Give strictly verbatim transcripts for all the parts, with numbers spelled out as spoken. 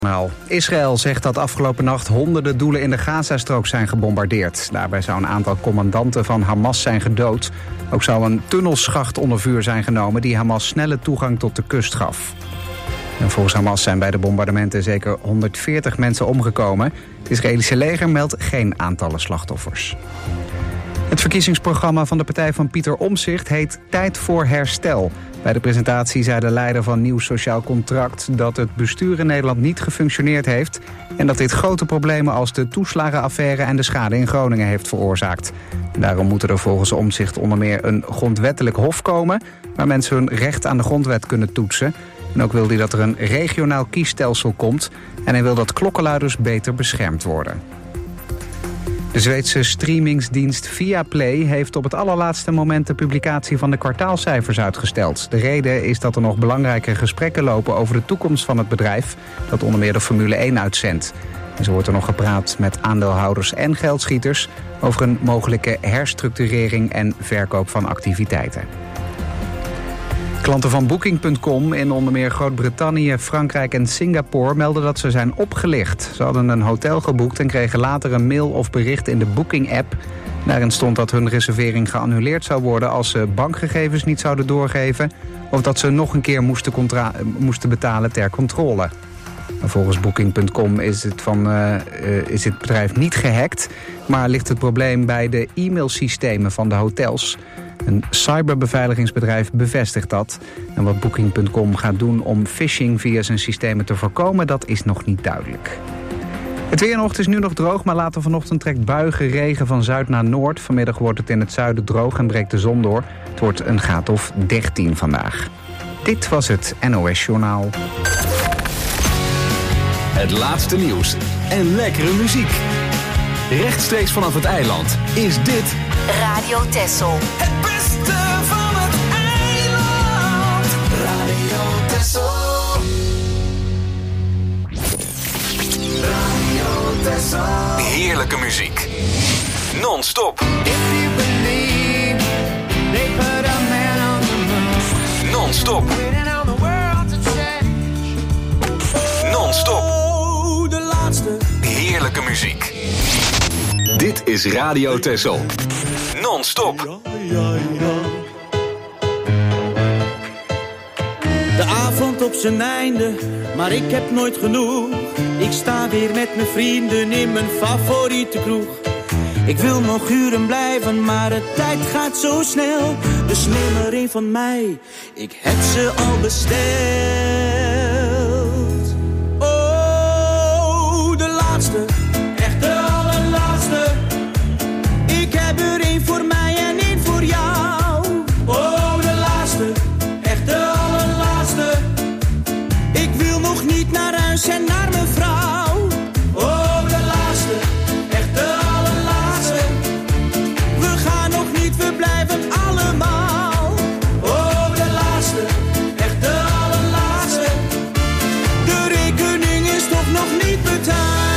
Israël zegt dat afgelopen nacht honderden doelen in de Gazastrook zijn gebombardeerd. Daarbij zou een aantal commandanten van Hamas zijn gedood. Ook zou een tunnelschacht onder vuur zijn genomen die Hamas snelle toegang tot de kust gaf. En volgens Hamas zijn bij de bombardementen zeker honderdveertig mensen omgekomen. Het Israëlische leger meldt geen aantallen slachtoffers. Het verkiezingsprogramma van de partij van Pieter Omtzigt heet Tijd voor Herstel. Bij de presentatie zei de leider van Nieuw Sociaal Contract dat het bestuur in Nederland niet gefunctioneerd heeft en dat dit grote problemen als de toeslagenaffaire en de schade in Groningen heeft veroorzaakt. En daarom moet er volgens Omtzigt onder meer een grondwettelijk hof komen waar mensen hun recht aan de grondwet kunnen toetsen. En ook wil hij dat er een regionaal kiesstelsel komt en hij wil dat klokkenluiders beter beschermd worden. De Zweedse streamingsdienst Viaplay heeft op het allerlaatste moment de publicatie van de kwartaalcijfers uitgesteld. De reden is dat er nog belangrijke gesprekken lopen over de toekomst van het bedrijf, dat onder meer de Formule één uitzendt. En zo wordt er nog gepraat met aandeelhouders en geldschieters over een mogelijke herstructurering en verkoop van activiteiten. Klanten van Booking punt com in onder meer Groot-Brittannië, Frankrijk en Singapore melden dat ze zijn opgelicht. Ze hadden een hotel geboekt en kregen later een mail of bericht in de Booking-app. Daarin stond dat hun reservering geannuleerd zou worden als ze bankgegevens niet zouden doorgeven of dat ze nog een keer moesten, contra- moesten betalen ter controle. Volgens Booking punt com is het, van, uh, uh, is het bedrijf niet gehackt, maar ligt het probleem bij de e-mailsystemen van de hotels. Een cyberbeveiligingsbedrijf bevestigt dat. En wat Booking punt com gaat doen om phishing via zijn systemen te voorkomen, dat is nog niet duidelijk. Het weer nog, het is nu nog droog, maar later vanochtend trekt buigen regen van zuid naar noord. Vanmiddag wordt het in het zuiden droog en breekt de zon door. Het wordt een graad of dertien vandaag. Dit was het N O S Journaal. Het laatste nieuws en lekkere muziek. Rechtstreeks vanaf het eiland is dit Radio Texel. Het beste van het eiland. Radio Texel. Radio Texel. heerlijke muziek. Non-stop. Non-stop. Non-stop. Heerlijke muziek. Dit is Radio Texel. Non-stop. De avond op zijn einde, maar ik heb nooit genoeg. Ik sta weer met mijn vrienden in mijn favoriete kroeg. Ik wil nog uren blijven, maar de tijd gaat zo snel. Dus neem er een van mij, ik heb ze al besteld. Oh, de laatste, echt de allerlaatste. Ik heb er een voor mij en een voor jou. Oh, de laatste, echt de allerlaatste. Ik wil nog niet naar huis en naar mijn vrouw. Oh, de laatste, echt de allerlaatste. We gaan nog niet, we blijven allemaal. Oh, de laatste, echt de allerlaatste. De rekening is toch nog niet betaald.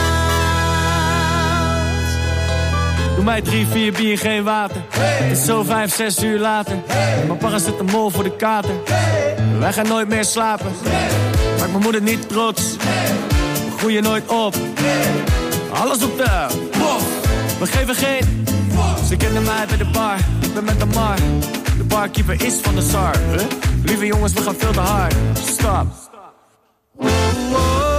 Doe mij drie, vier bier, geen water. Hey. Het is zo vijf, zes uur later. Hey. Mijn papa zit een mol voor de kater. Hey. Wij gaan nooit meer slapen. Hey. Maak mijn moeder niet trots. Hey. We groeien nooit op. Hey. Alles op de bof. We geven geen bof. Ze kennen mij bij de bar. Ik ben met de mar. De barkeeper is van de S A R. Huh? Lieve jongens, we gaan veel te hard. Stop. Oh, oh.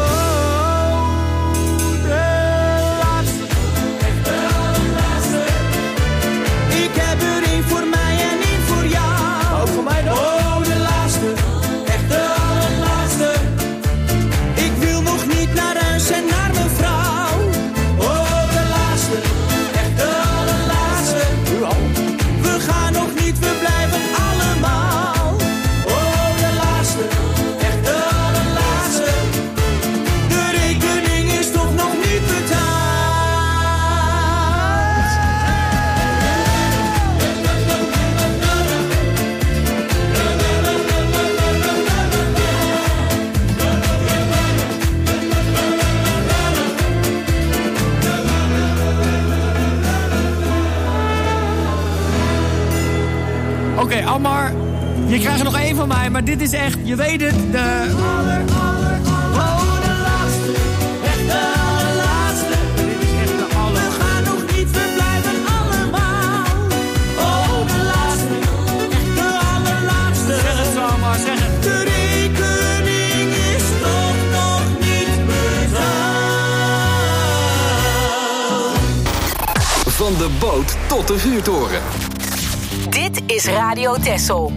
Oké, okay, Ammar, je krijgt er nog één van mij, maar dit is echt, je weet het, de... Aller, aller, aller, oh, de laatste. Van de boot tot de vuurtoren. Dit is Radio Texel.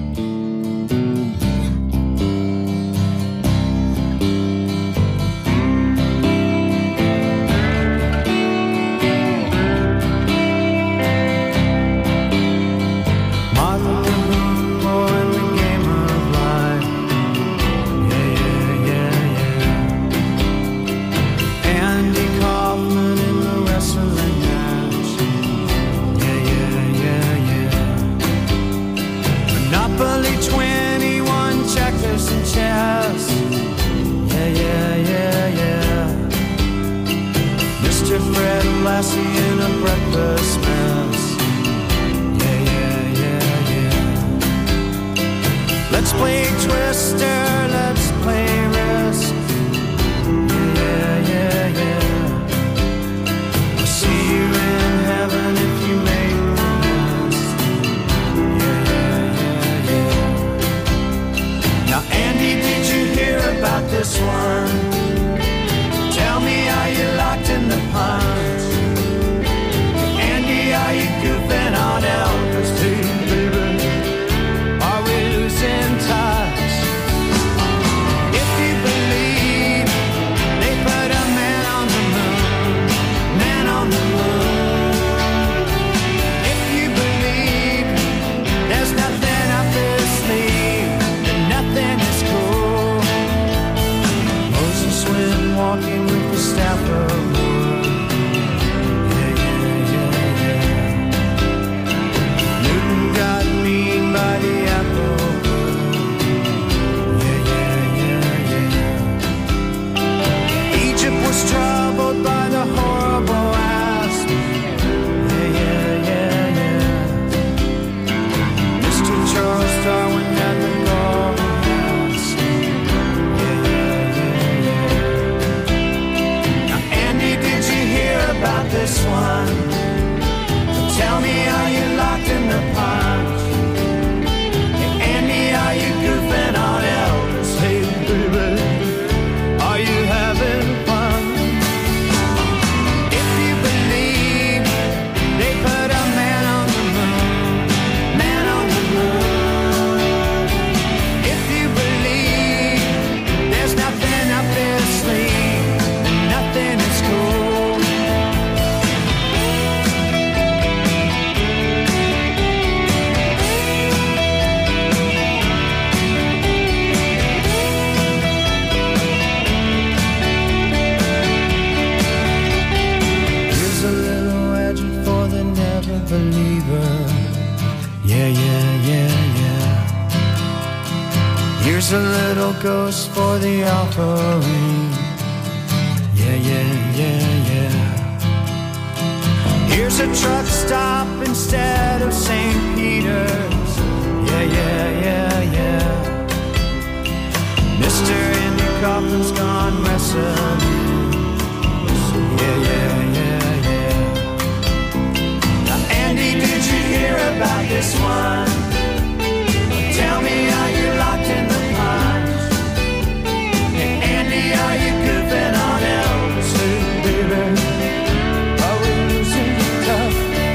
Ghost for the offering. Yeah, yeah, yeah, yeah. Here's a truck stop instead of Saint Peter's. Yeah, yeah, yeah, yeah. Mister Andy Kaufman's gone wrestling. Yeah, yeah, yeah, yeah. Now, Andy, did you hear about this one? Tell me, are you locked in the pond? Are you goofing on Elvis too, baby? Are we losing tough?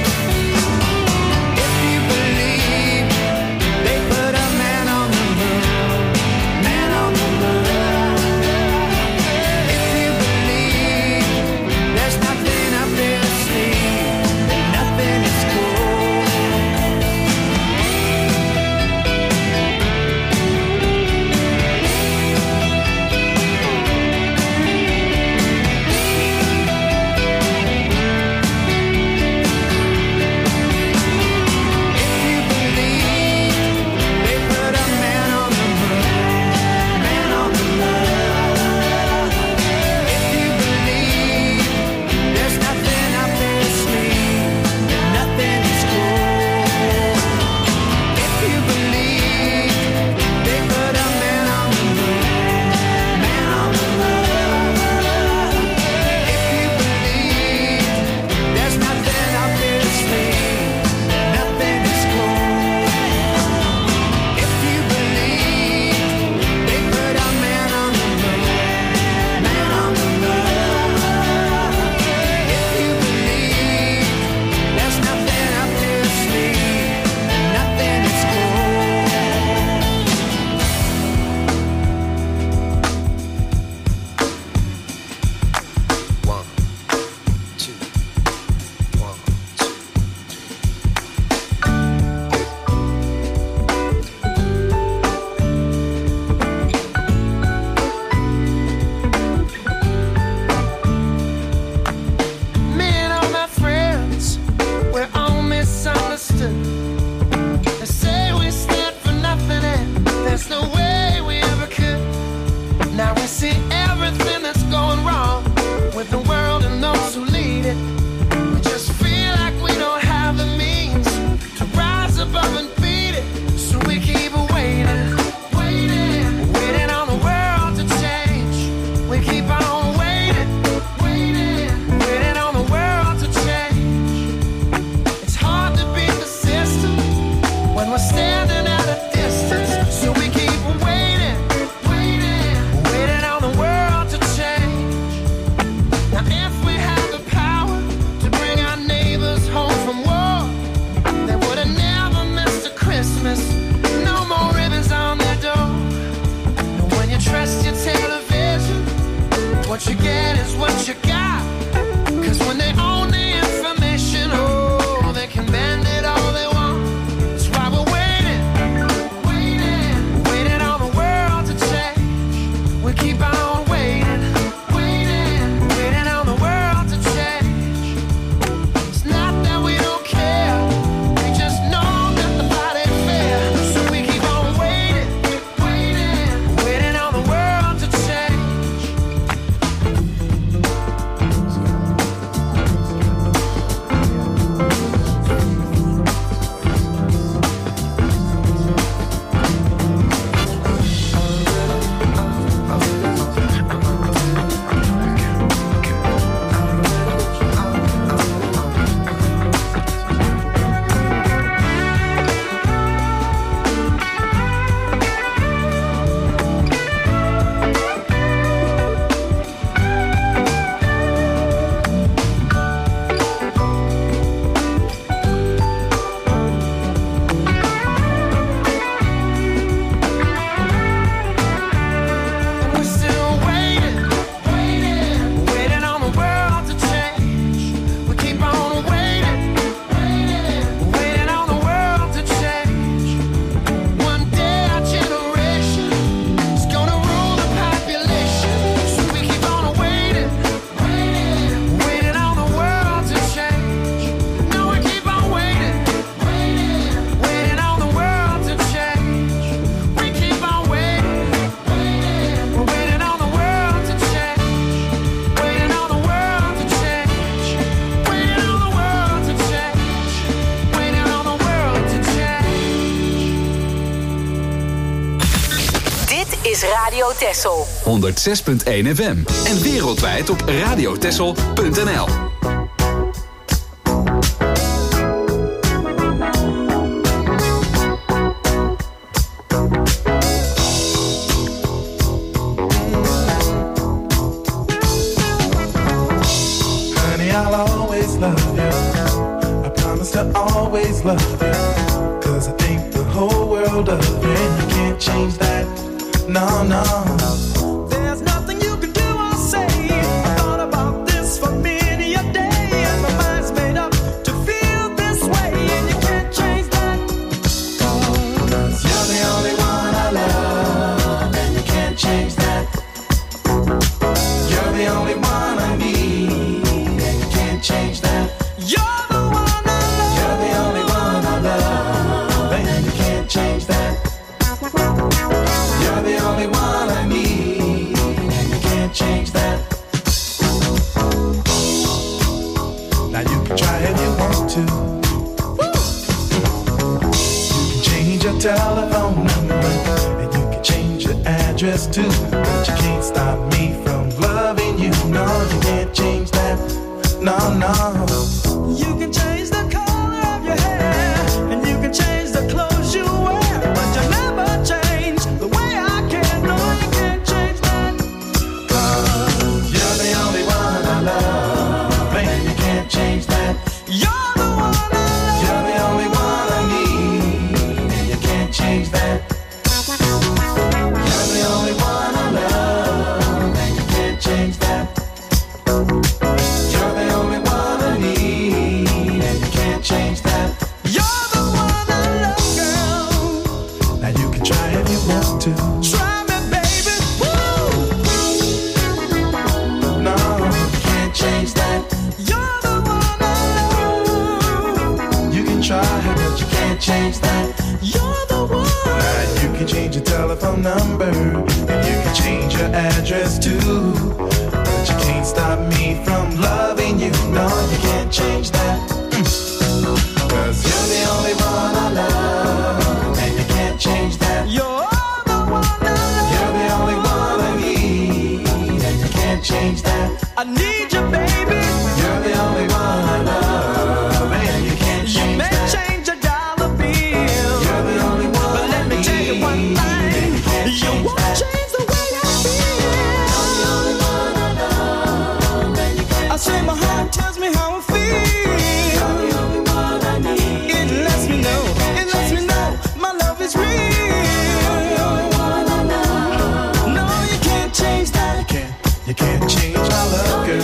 If you believe they put a man on the moon, man on the moon. what you got. Cause when they own the information, oh, they can bend it all they want. That's why we're waiting, waiting, waiting on the world to change. We keep on waiting, waiting, waiting on the world to change. It's not that we don't care, we just know that the fight ain't fair. So we keep on waiting, waiting, waiting on the world to change. We're still waiting, waiting, waiting on the world to change. We keep on waiting, waiting, waiting on the world to change. One day our generation is gonna rule the population. So we keep on waiting, waiting, waiting on the world to change. No, we keep on waiting, waiting, waiting on the world to change. We keep on waiting, waiting, we're waiting on the world to change. Waiting on the world to change. Waiting on the world to change. Waiting on the world to change. Dit is Radio Texel. honderdzes punt één F M. En wereldwijd op radiotessel punt n l. Honey, I'll always love you. I promise to always love you. Cause I think the whole world of you, and you can't change that. No, no. There's nothing you can do or say. I thought about this for many a day, and my mind's made up to feel this way, and you can't change that. Cause you're the only one I love, and you can't change that. You're the only one I need, and you can't change that. You're the one I love. You're the only one I love, and you can't change that. You're the only one I need, and you can't change that. Now you can try if you want to. You can change your telephone number, and you can change your address too. But you can't stop me from loving you. No, you can't change that. No, no. You can change the color of your hair, and you can change the clothes you wear, but you never change the way I care. No, you can't change that. Cause you're the only one I love, and you can't change that. You're the one I love. You're the only one I need, and you can't change that. You're the only one I love, and you can't change that. You're the only one I need, and you can't change that. You're the one I love, girl. Now you can try if you want to. Try me, baby. Woo! No, you can't change that. You're the one I love. You can try, but you can't change that. You're the one. Now you can change your telephone number, and you can change your address too. But you can't stop me from loving you. No, you can't change that. Mm. Cause you're the only one I love, and you can't change that. You're the one I love. You're the only one I need, and you can't change that. I need you, baby. You're the only one I love, and you can't You change may that. change a dollar bill, You're the only one but let me I tell you one need, thing. and you can't You change won't that. change the way I feel. You're the only one I love, and you can't I say my heart tells me how I feel. You're the only one I need. It lets me know, it lets me know my love is real. You're the only one I love. No, you can't change that. You can't, you can't change my love, girl.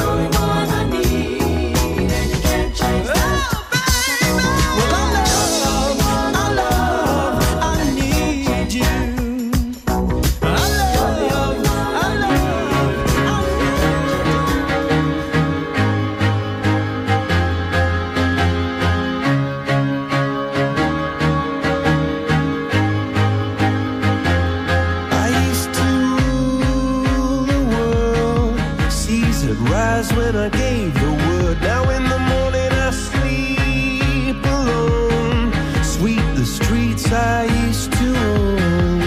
said rise when I gave the word. Now in the morning I sleep alone. Sweep the streets I used to own.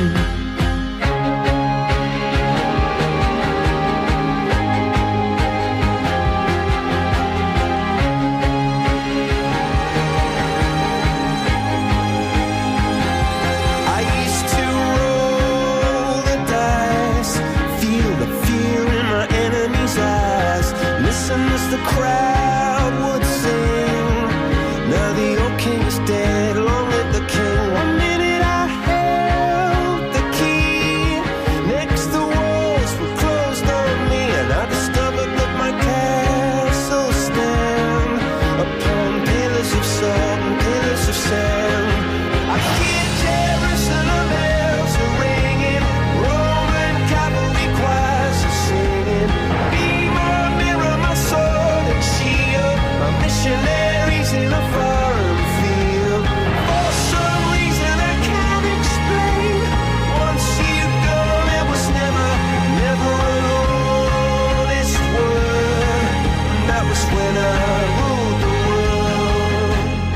As the crowd would sing, now the old king is dead, long live the king. One minute I held the key, next the walls were closed on me, and I discovered that my castle stand upon pillars of salt and pillars of sand. I hear Jerusalem bells are ringing, Roman cavalry choirs are singing. Be my mirror, my sword and shield, my missionaries in a foreign field. For some reason I can't explain, once you go there was never, never an honest word. And that was when I ruled the world.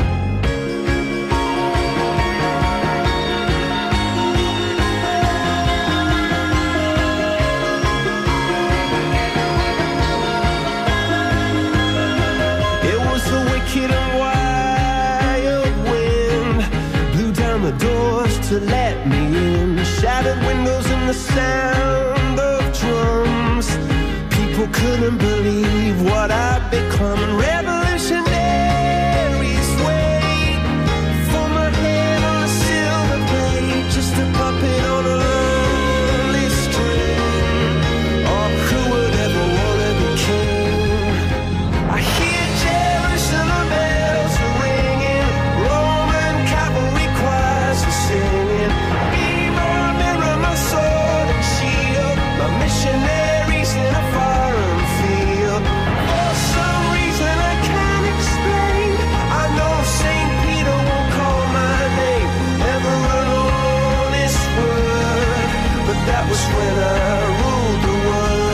It was the wicked and wild wind, blew down the doors to let me in, shattered windows and the sound of drums. People couldn't believe what I'd become, and revolutionaries wait for my head on a silver plate, just a puppet on a lonely string. Oh, who would ever wanna be king? I hear Jerusalem bells are ringing, Roman cavalry choirs are singing. Be my mirror, my sword and shield, my missionaries in a foreign field. For some reason I can't explain, I know Saint Peter won't call my name, never an honest word, but that was when I ruled the world.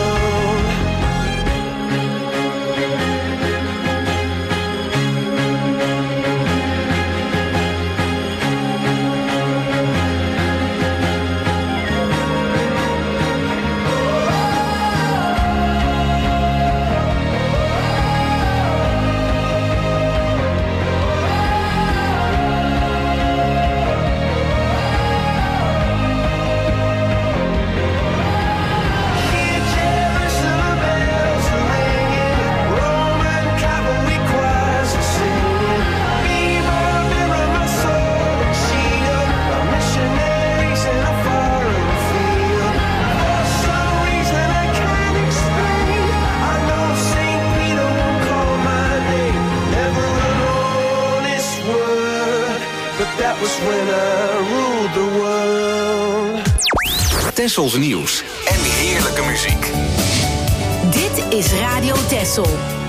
Hear Jerusalem bells are ringing, Roman cavalry choirs are singing. Be my mirror, my sword and shield, my missionaries in a foreign field. For some reason I can't explain, I know Saint Peter won't call my name, never an honest word, but that was when I ruled the world. Tessels nieuws en heerlijke muziek. Dit is Radio Tessel.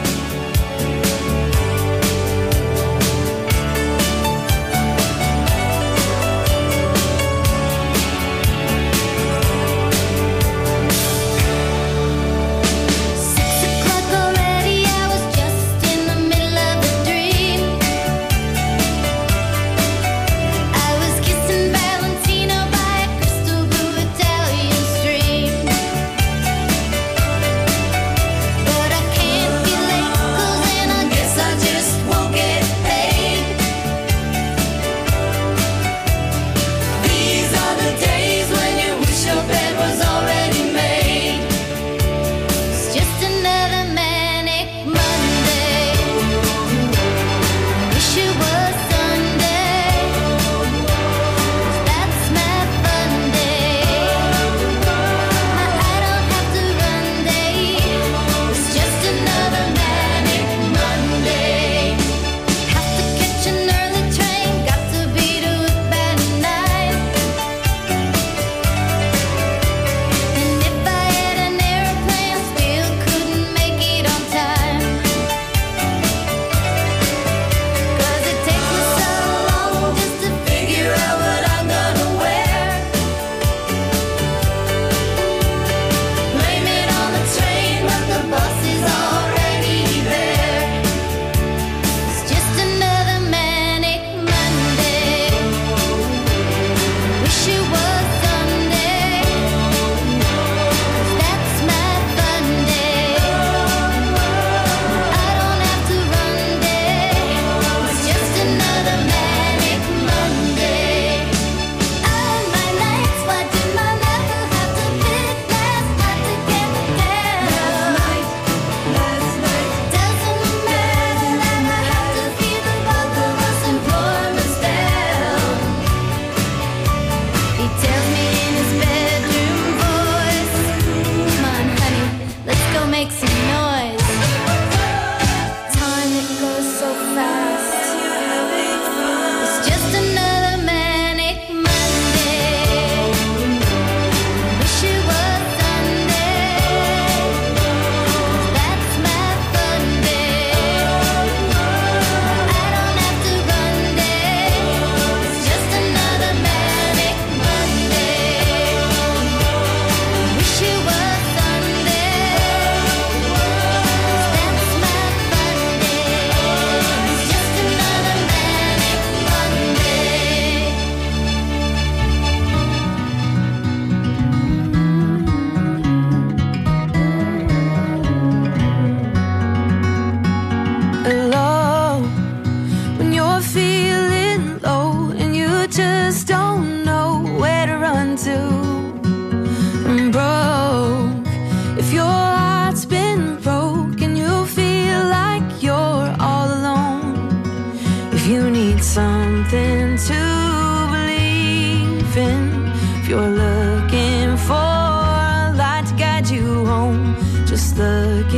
Six o'clock already, I was just in the middle of a dream. I was kissing Valentino by a crystal blue Italian stream. But I can't feel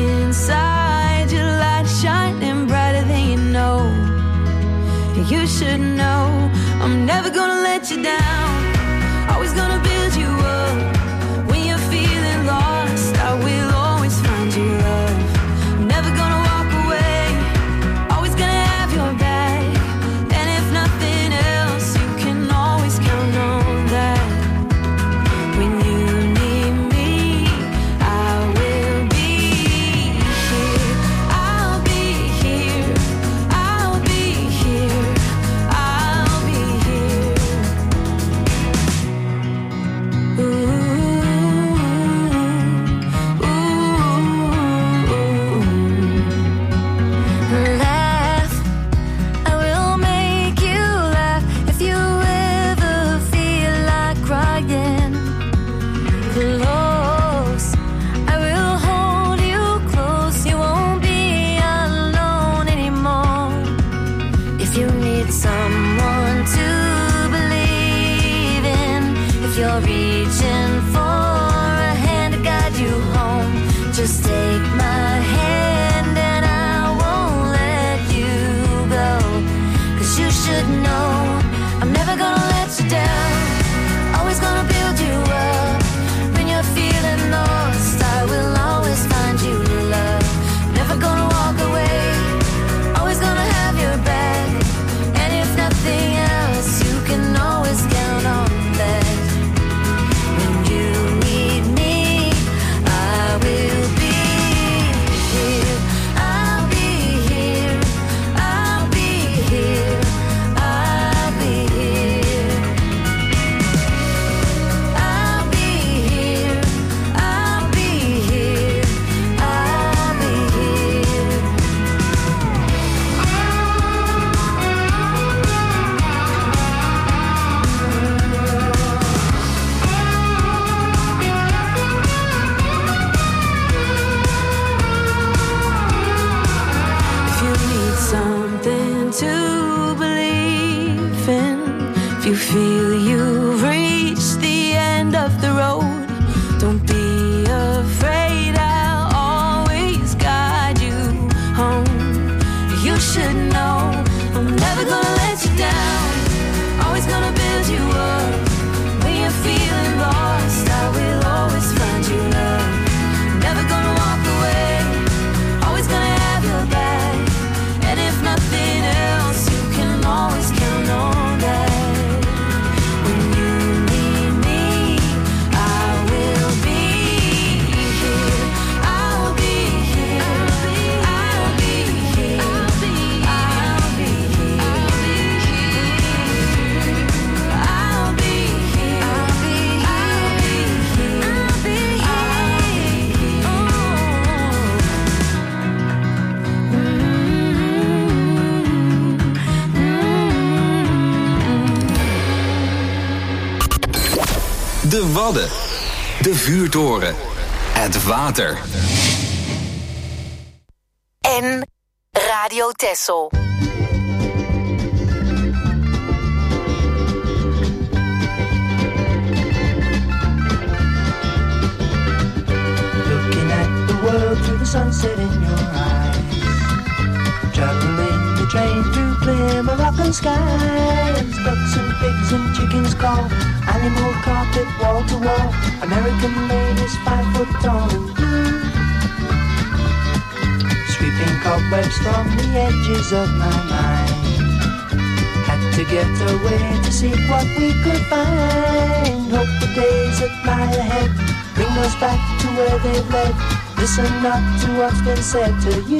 inside, your light shining brighter than you know. You should know I'm never gonna let you down. Always gonna build you up. When you're feeling lost, I will always find you love. I'm never gonna walk away. Always gonna have your back. And if nothing else, you can always count on that. When you need me, I will be here. I'll be here. I'll be here. I'll be here. Ooh, ooh, ooh. Laugh. I will make you laugh if you ever feel like crying. Close. I will hold you close. You won't be alone anymore. If you need someone to believe in, if you're reaching for a hand to guide you home, just take my hand and I won't let you go. 'Cause you should know I'm never gonna let you down. Always gonna build you up. When you're feeling lost, I will always find you love. Never gonna walk away. Always gonna have your back. And if nothing else, you can always count on that. When you need me, I will be here. I'll be here. I'll be here. I'll be here. I'll be here. I'll be here. I'll be here. If you need something to believe in, if you feel you've reached the end of the road, don't be afraid, I'll always guide you home. You should know I'm never gonna let you down. Always gonna build you up. When you're feeling lost, I will always find you love. Never gonna walk away. Always gonna have your back. And if nothing else, you can always count on that. When you need me, I will be here. I'll be here. I'll be here. I'll be here. I'll be here. I'll be here. I'll be here. Oh. De Wadden. De Vuurtoren. Het water. En Radio Texel. Looking at the world through the sunset in your eyes. Traveling the train through clear Moroccan skies. Ducks and pigs and chickens call. Animal carpet wall to wall. American ladies five foot tall and blue. Sweeping cobwebs from the edges of my mind. Had to get away to see what we could find. Hope the days that lie ahead bring us back to where they've led. Listen not to what's been said to you.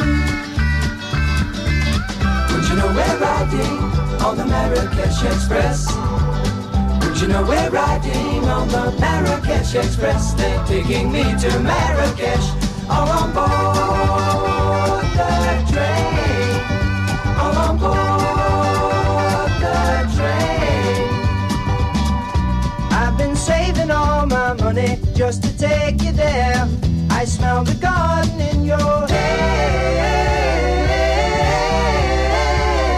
Would you know we're riding on the Marrakesh Express? Would you know we're riding on the Marrakesh Express? They're taking me to Marrakesh, all on board the train, all on board the train. I've been saving all my money just to take you there. I smell the garden in your hair.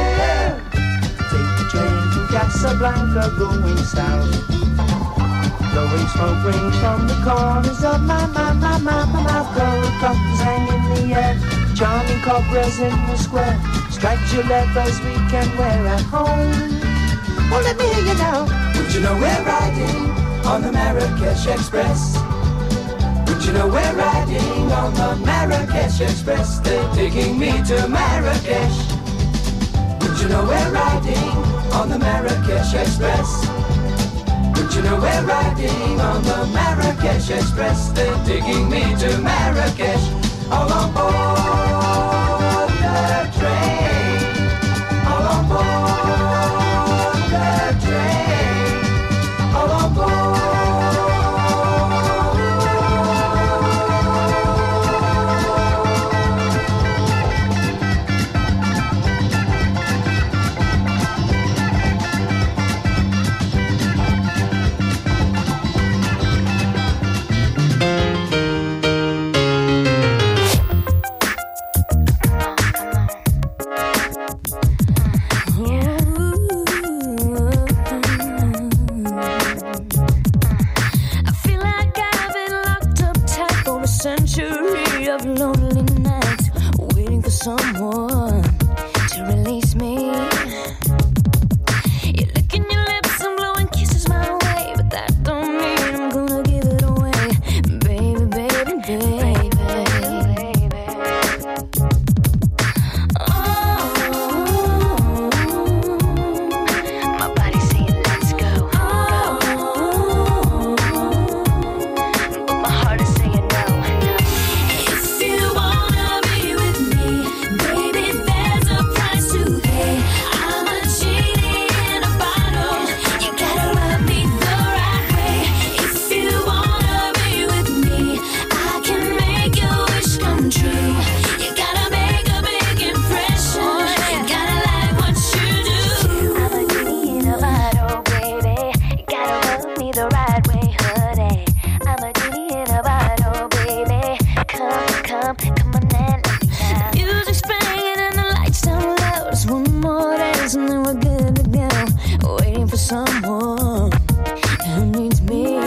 Take the train from Casablanca going south. Blowing smoke rings from the corners of my, my, my, my, my mouth. Gold coffers hang in the air, charming cobras in the square. Striped Gillettes we can wear at home. Well, let me hear you now. Would you know we're riding on the Marrakesh Express? Would you know we're riding on the Marrakesh Express? They're taking me to Marrakesh. Would you know we're riding on the Marrakesh Express? Would you know we're riding on the Marrakesh Express? They're taking me to Marrakesh. All on board the train. All on board the train. All on board. Someone to release me. You're licking your lips and blowing kisses my way, but that don't mean I'm gonna give it away, baby, baby, baby, baby. Oh, my body's saying let's go, go. But my heart is saying no, no. If you wanna be with me, baby, there's a price to pay. I'm a genie in a bottle. You gotta rub me the right way. If you wanna be with me, I can make your wish come true. You gotta make a big impression. You gotta like what you do. I'm a genie in a bottle, baby. You gotta rub me the right way, honey. I'm a genie in a bottle, baby. Come, come, come on and let me out. Music's playing and the lights down low. Just one more dance and then we're good to go. Waiting for someone who needs me.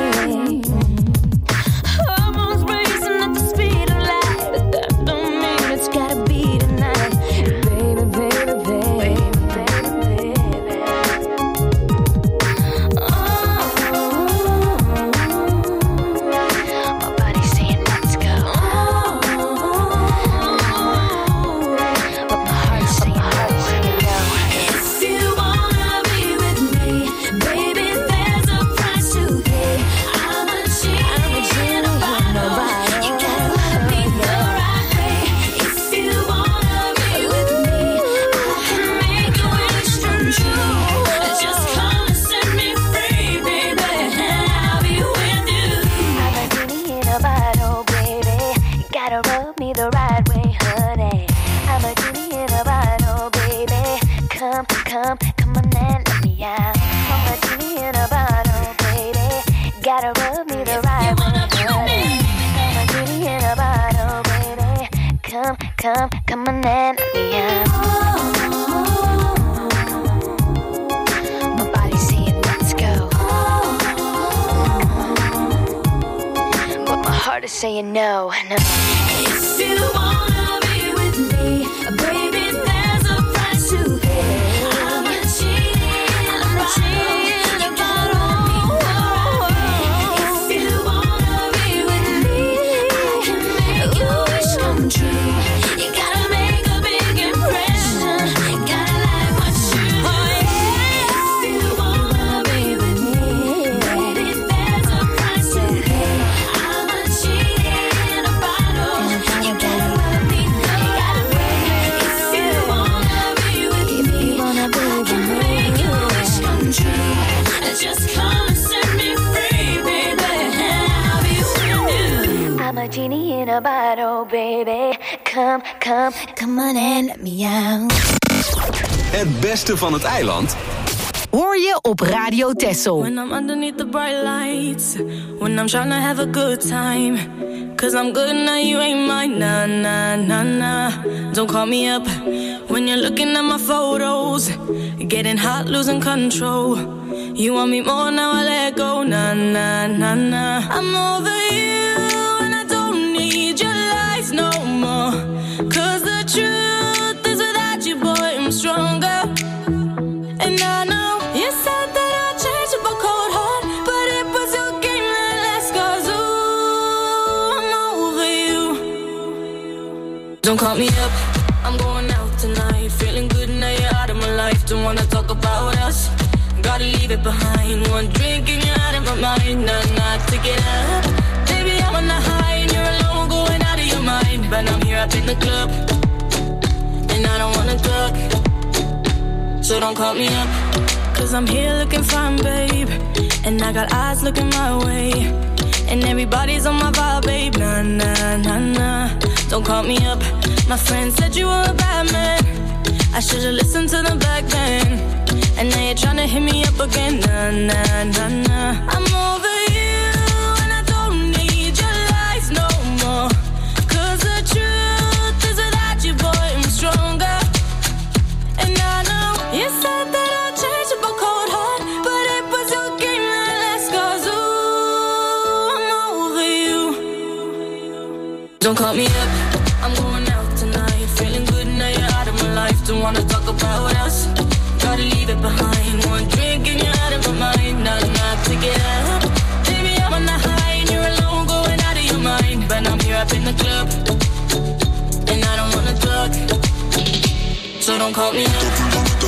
Hormones racing at the speed of light, but that don't mean it's gotta be tonight. Baby, baby, baby, baby, baby. Oh, my body's saying let's go. But my heart's saying no. If you wanna be with me, baby, there's a price to pay. I'm a genie in a bottle. You gotta love me the right way. If you wanna be with me, I can make your wish come true. Just come and set me free, baby, and I'll be with you. I'm a genie in a bottle, baby. You gotta rub me the right way, honey. I'm a genie in a bottle, baby. Come, come, come on and let me out. I'm a genie in a bottle, baby. Gotta rub me the right way, honey. I'm a genie in a bottle, baby. Come, come, come on and let me out. My body's saying let's go, but my heart is saying no, no. If you wanna be with me, baby, there's a price to pay. I'm a genie in a bottle. If you wanna be with me, I can make your wish come true. You gotta make a big impression. You gotta like what you do. If you wanna be with me, baby, there's a price to pay. I'm a genie in a bottle. You gotta love me the right way. If you wanna be with me, I can make your wish come true. Just come and set me free, baby, and I'll be with you. I'm a genie in a bottle, baby. Come, come, come on and let me out. Het beste van het eiland hoor je op Radio Texel. When I'm underneath the bright lights, when I'm trying to have a good time, cause I'm good now, you ain't mine, nah, nah, nah, nah. Don't call me up when you're looking at my photos, getting hot, losing control. You want me more, now I let go. Nah, nah, nah, nah. I'm over you, and I don't need your lies no more. Cause the truth is without you, boy, I'm stronger. And I know you said that I'd change up a cold heart, but it was your game that last. Cause ooh, I'm over you. Don't call me up, I'm going out tonight. Feeling good now you're out of my life. Don't wanna talk about us, gotta leave it behind. One drink and you're out of my mind. Nah, nah, take it up. Baby, I'm on the high and you're alone, going out of your mind. But I'm here up in the club, and I don't wanna talk, so don't call me up. Cause I'm here looking fine, babe, and I got eyes looking my way, and everybody's on my vibe, babe. Nah, nah, nah, nah. Don't call me up. My friend said you were a bad man, I should've listened to them back then. And now you're tryna hit me up again. Nah, nah, nah, nah. I'm over you, and I don't need your lies no more. Cause the truth is without you, boy, I'm stronger. And I know you said that I'd change up a cold heart, but it was your game that last. Cause ooh, I'm over you. Don't call me up, I'm going out tonight. Feeling good now you're out of my life. Don't wanna talk about us, gotta leave it behind. One drink and you're out of my mind. Nah, nah, take it up. Baby, I'm on the high and you're alone, going out of your mind. But I'm here up in the club, and I don't wanna talk, so don't call me up. Don't call me up.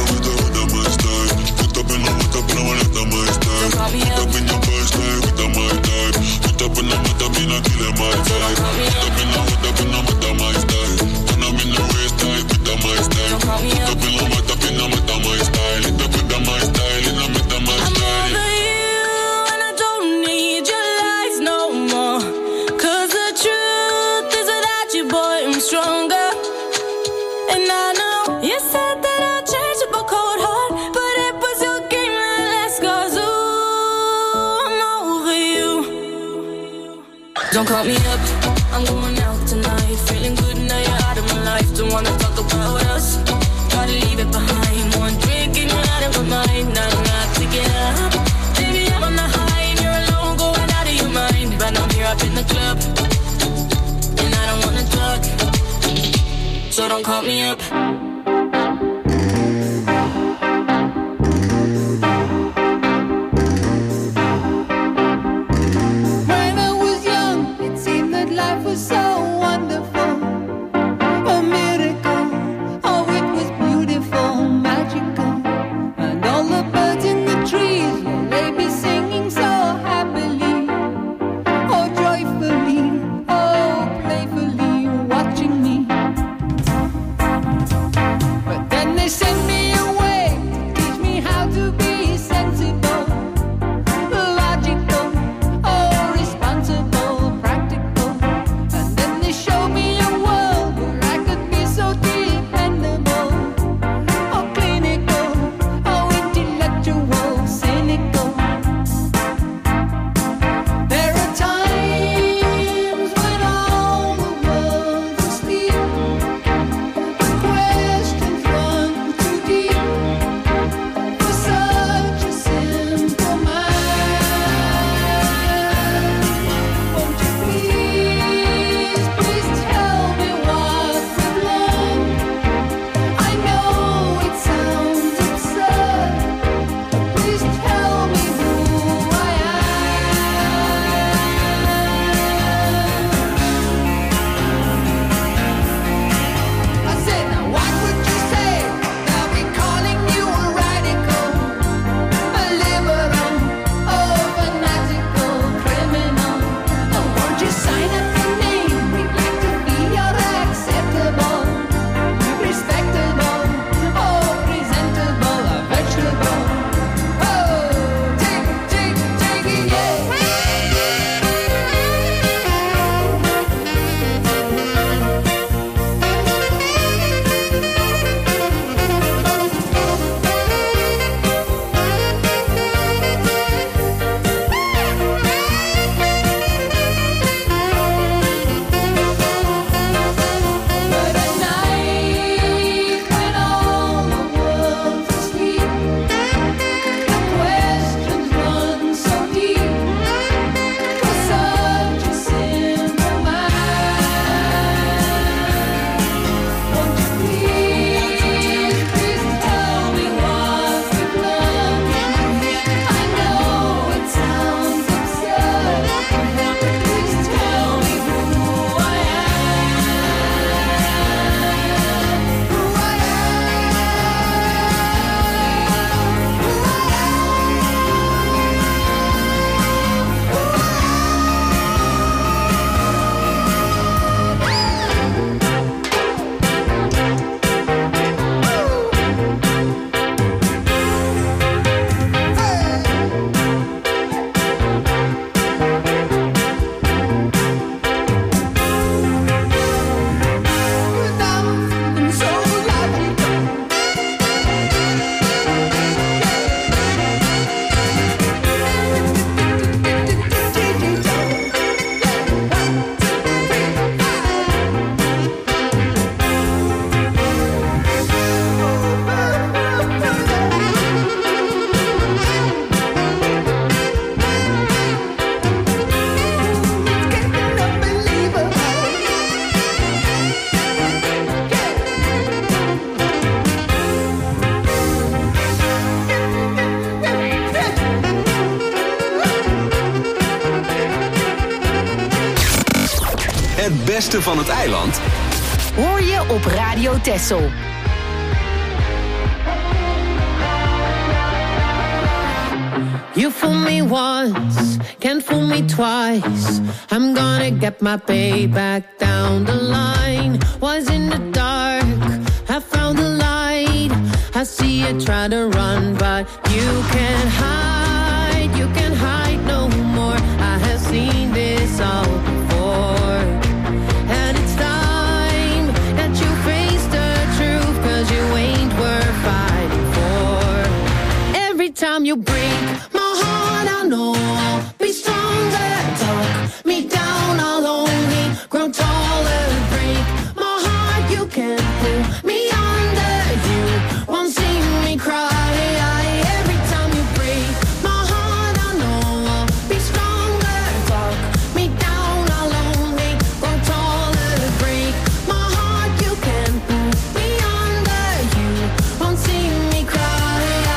Don't call me up, I'm going out tonight. Feeling good now you're out of my life. Don't wanna talk about us, gotta leave it behind. One drink and you're out of my mind. Nah, nah, take it up. Baby, I'm on the high and you're alone, going out of your mind. But I'm here up in the club, and I don't wanna talk, so don't call me up. beste van het eiland hoor je op Radio Texel. You fool me once, can't fool me twice. I'm gonna get my payback down the line. Was in the dark, I found the light. I see you try to run, but you can't hide. You can't hide no more. I have seen this all before. And it's time that you face the truth, 'cause you ain't worth fighting for. Every time you break my heart, I know I'll be stronger. Talk me down, I'll only grow taller. Break my heart, you can't pull me under. You won't see me cry. Every time you break my heart, I know I'll be stronger. Talk me down, I'll only grow taller. Break my heart, you can't pull me under. You won't see me cry.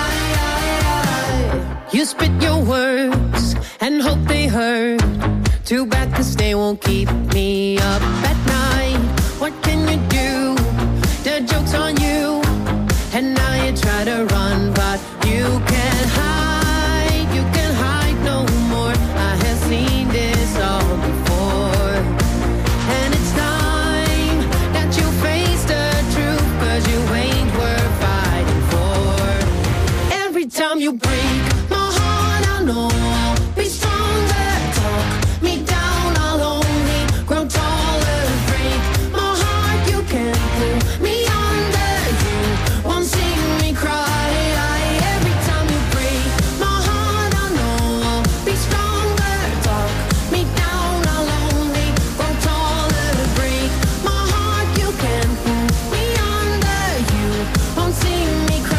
You spit your words and hope they hurt. Too bad 'cause they won't keep me up at night. What can you do? The joke's on you. And now you try to run, but you can't hide. You can't hide no more. I have seen this all before. And it's time that you face the truth, 'cause you ain't worth fighting for. Every time you break my heart, I know I'll be stronger. Talk me down, I'll only grow taller. Break my heart, you can't pull me under. You won't see me cry. Every time you break my heart, I know I'll be stronger. Talk me down, I'll only grow taller. Break my heart, you can't pull me under. You won't see me cry.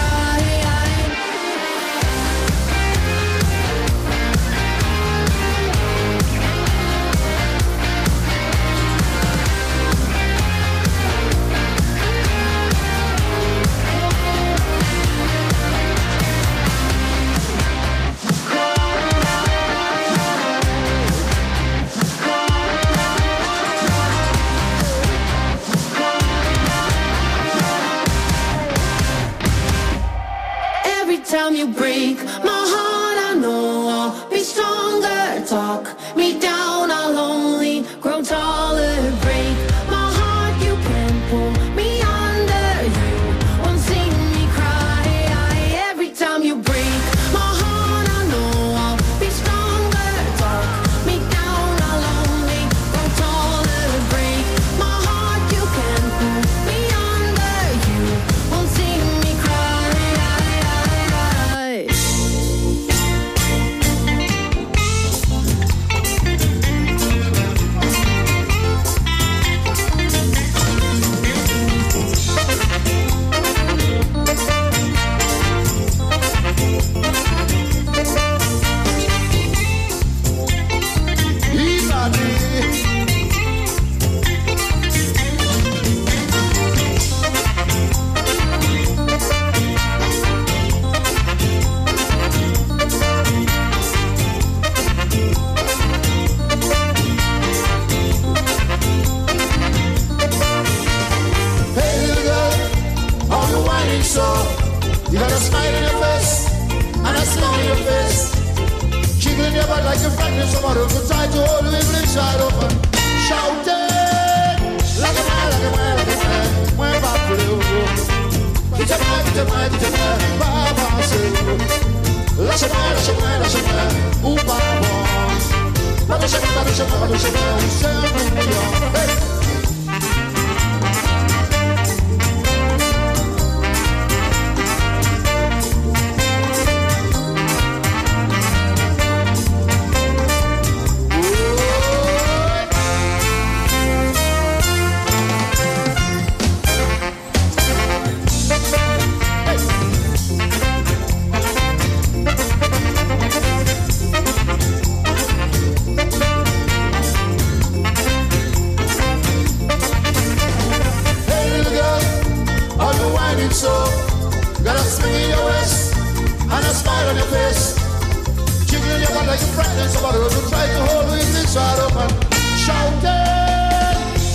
Every time you break my heart, I know I'll be stronger. Talk me down, I'll only grow taller. Break my heart, you can't pull me under. You won't see me cry. Every time you break my heart, I know I'll be stronger. Talk me down, I'll only grow taller. Break my heart, you can't pull me under. You won't see me cry. Hey little girl, how you whining so? You got a smile on your face and a smile on your face. Jiggling your butt like you're frightened somebody who try to hold you in the side open. Shouting like a man, like a man, like a man. When back for you, get your mind, get your mind, get your mind. Baba say, lash a man, lash a man, lash a man. Ooh, baba. Baba say, baba say, baba say, baba say, hey. So, got a swing in your waist and a smile on your face. Jiggling your butt like you're frightened somebody who try to hold you inside open. Shouting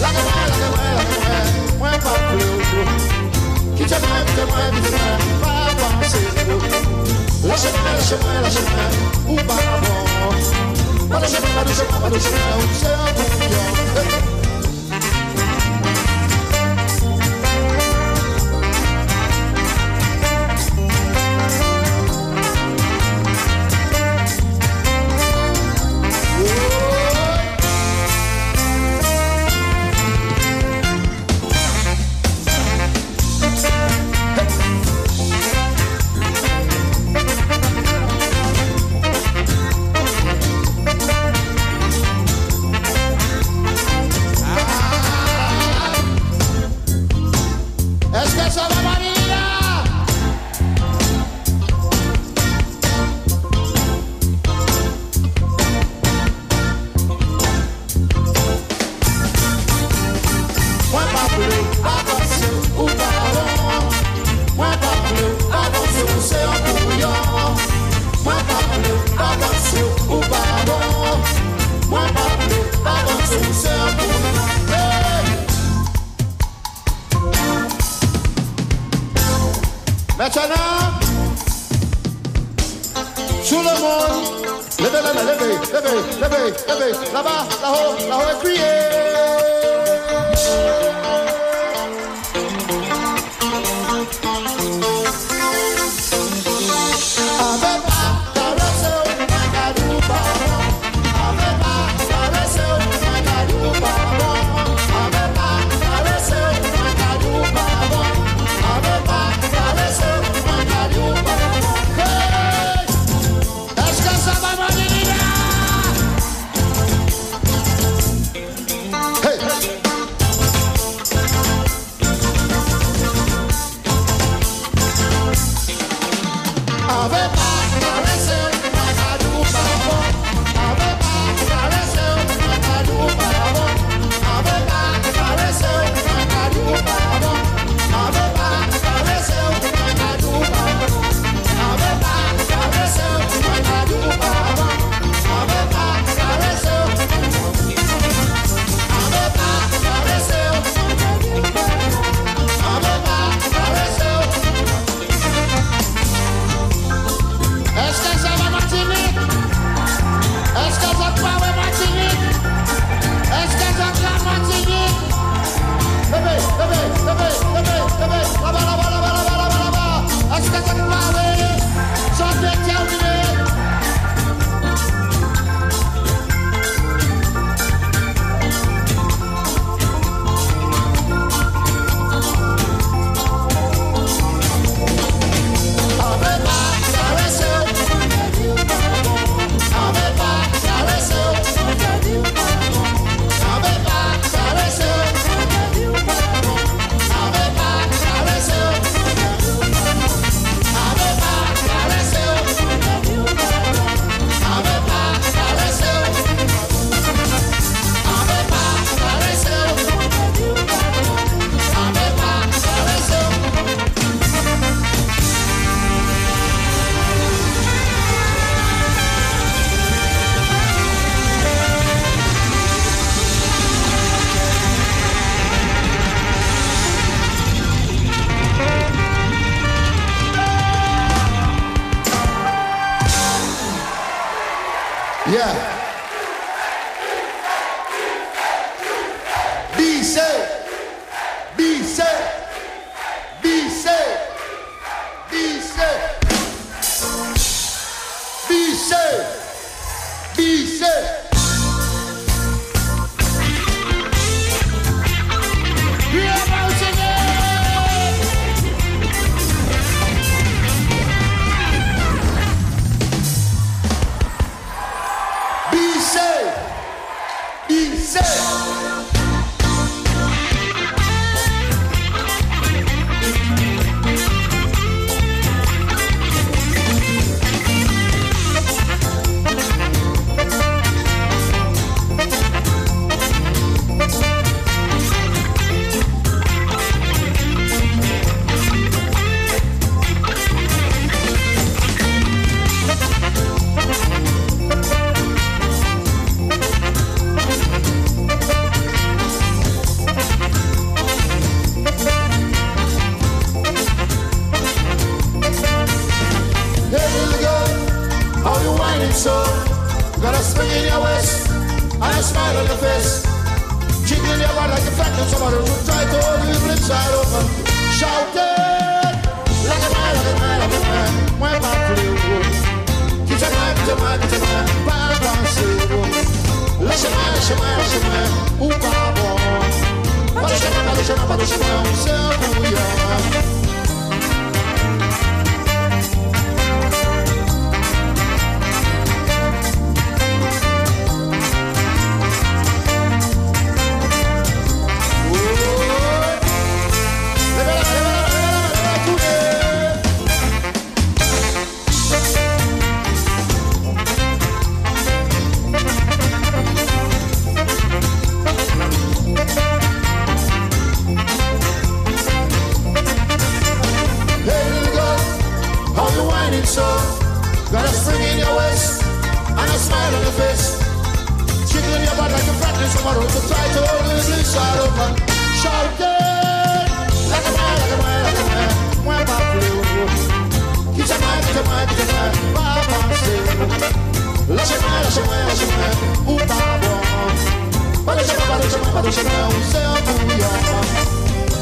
Maintenant, tout le monde, levez, levez, levez, levez, levez, levez, là-bas, là-haut, là-haut, et criez. Yeah. Be safe. Be safe. Be safe. Be safe. Be safe. Be safe. Yeah, mountain. Be safe. Be safe. on your face. Jiggling your body like a factor, somebody will try to hold you inside open. Shouting like a man, like a man, like a man. When back to the road. Get your mind, get your mind, get your mind. Back on the road. Let your mind, let your mind, let your mind. Ooh, baba. Let your mind, let your mind, let your mind. Say who you are. So, got a spring in your waist and a smile on your face. Jiggling your butt like a practice tomorrow to try to hold you inside open. Shouting like a man, like a man, like a man. When my blue, keep your mind, keep your mind, keep your mind. Baba, say, let your mind, let your mind, let your mind. Ooh, baba, but let your mind, let your mind, let your mind. Say, who we are.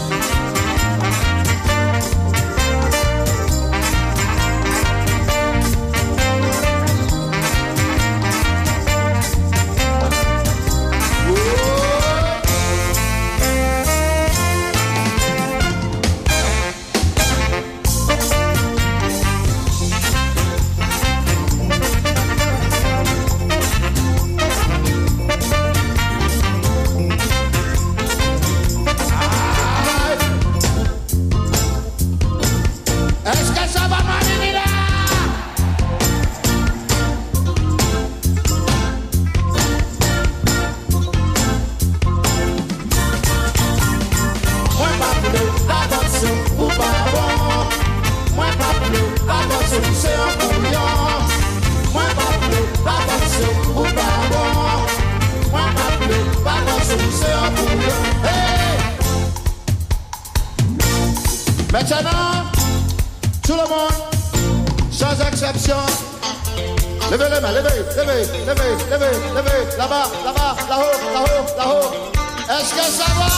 Maintenant, tout le monde, sans exception, levez les mains, levez, levez, levez, levez, levez, là-bas, là-bas, là-haut, là-haut, là-haut. Est-ce que ça va?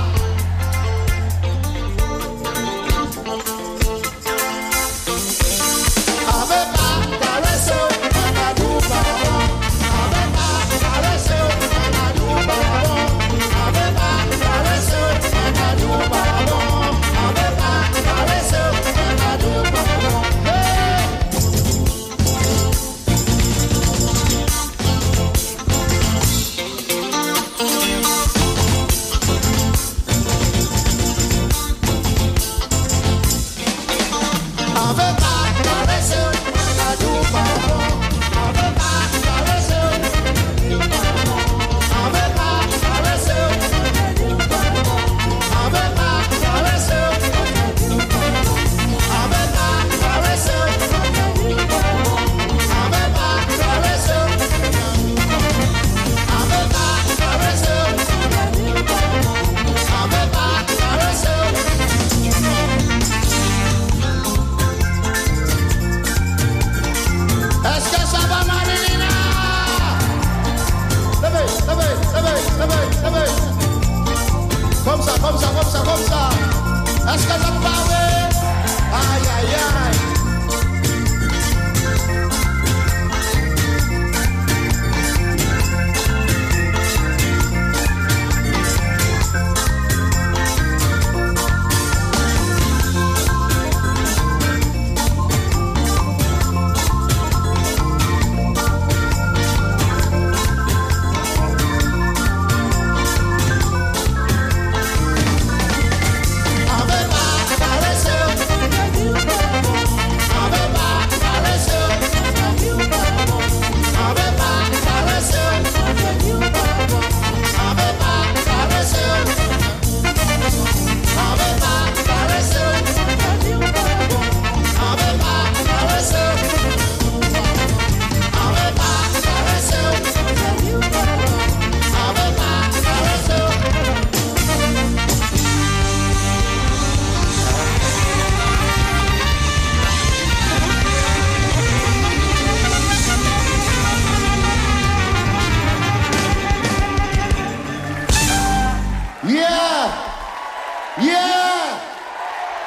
Avec ma caresse, ma douba, avec ma caresse, ma douba, avec ma caresse, ma douba.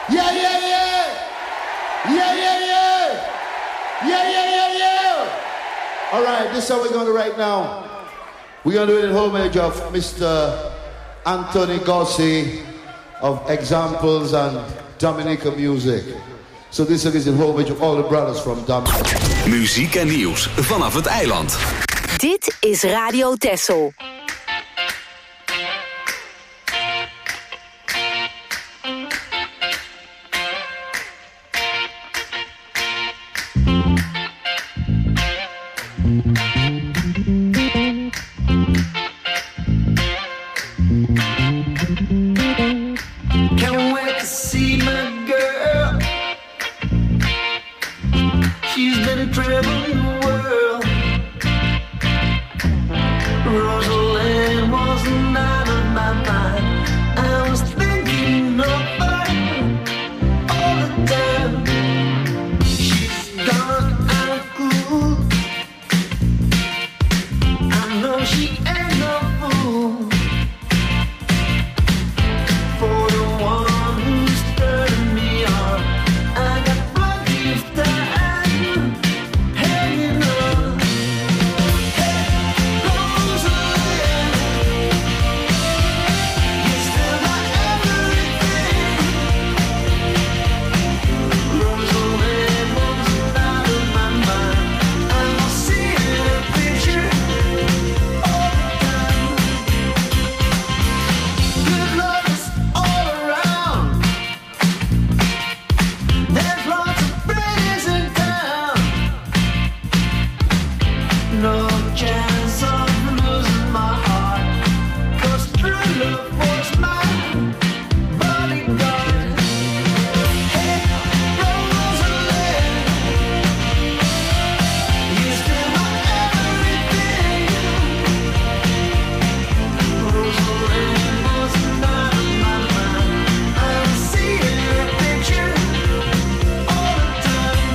Yeah, yeah, yeah. Yeah, yeah, yeah. Yeah, yeah, yeah, yeah. All right, this is how we're going to right now. We're going to do it in homage of Mister Anthony Gossi of Examples and Dominica Music. So this is in homage of all the brothers from Dominica. Muziek en nieuws vanaf het eiland. Dit is Radio Texel. Can't wait to see my girl. She's been traveling the world. Rosalind wasn't out of my mind. I was thinking of her all the time. She's gone out of cool. I know she ain't no fool. For the one who's turning me on, I got plenty of time hanging on. Hey, Rosalind, you still got everything. Rosalind wasn't out of my mind. I will see her picture all the time. Good love is all around. There's lots of friends in town. No chance of losing my heart, 'cause true love was my bodyguard. Hey, Rosalind, you still got everything. Rosalind wasn't out of my mind. I see her picture all the time.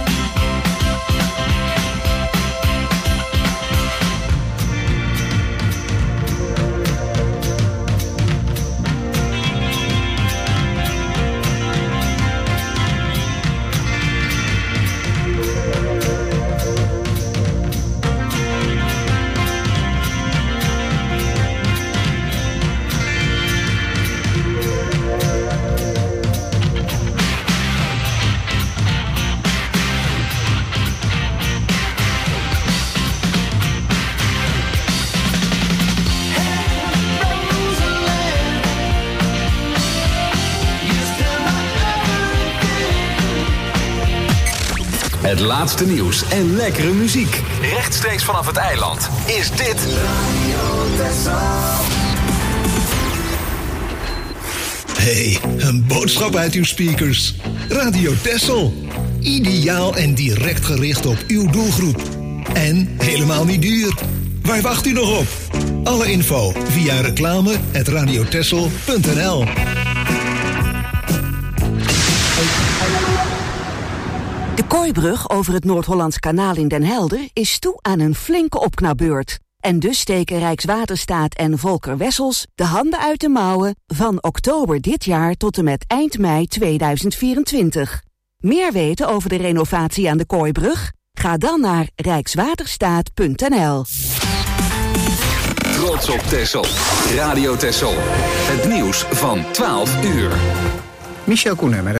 Het laatste nieuws en lekkere muziek. Rechtstreeks vanaf het eiland is dit... Hey, een boodschap uit uw speakers. Radio Texel. Ideaal en direct gericht op uw doelgroep. En helemaal niet duur. Waar wacht u nog op? Alle info via reclame at radiotexel punt n l. De Kooibrug over het Noord-Hollands Kanaal in Den Helder is toe aan een flinke opknapbeurt. En dus steken Rijkswaterstaat en Volker Wessels de handen uit de mouwen van oktober dit jaar tot en met eind mei tweeduizend vierentwintig. Meer weten over de renovatie aan de Kooibrug? Ga dan naar rijkswaterstaat punt n l. Trots op Texel. Radio Texel. Het nieuws van twaalf uur. Michel Koenen met